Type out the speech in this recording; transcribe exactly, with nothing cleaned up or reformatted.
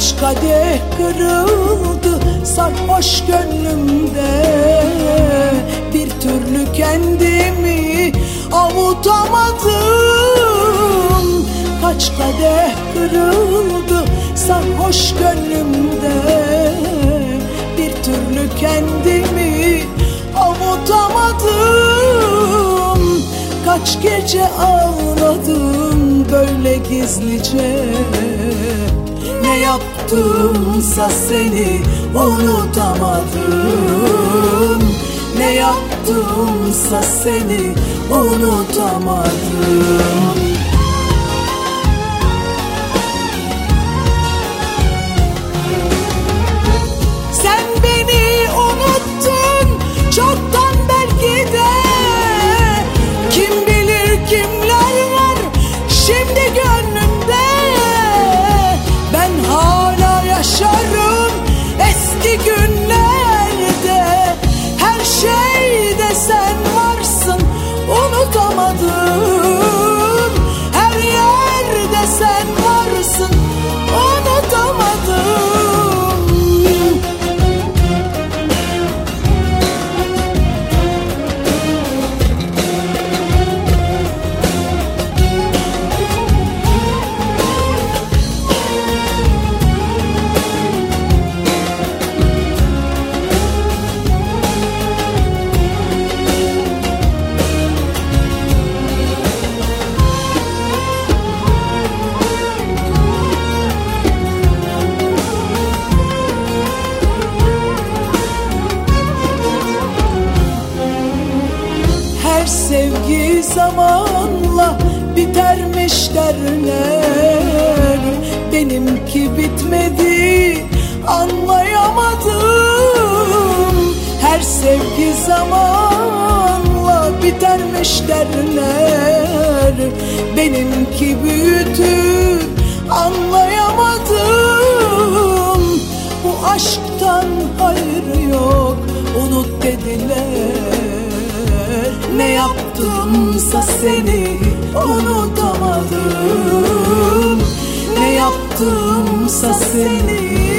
Kaç kadeh kırıldı sarhoş gönlümde, bir türlü kendimi avutamadım. Kaç kadeh kırıldı sarhoş gönlümde, bir türlü kendimi avutamadım. Kaç gece ağladım böyle gizlice, ne yaptımsa seni unutamadım. Ne yaptımsa seni unutamadım. Sen beni unuttun çoktan belki de, kim bilir kimler var şimdi gönlümde. Ben hala yaşarım eski günlerde, her şeyde sen varsın unutamadım. Her yerde sen varsın unutamadım. Her sevgi zamanla bitermiş derler, benimki bitmedi anlayamadım. Her sevgi zamanla bitermiş derler, benimki büyüdü anlayamadım. Bu aşktan hayır yok unut dediler. Ne yaptımsa seni unutamadım. Ne yaptımsa seni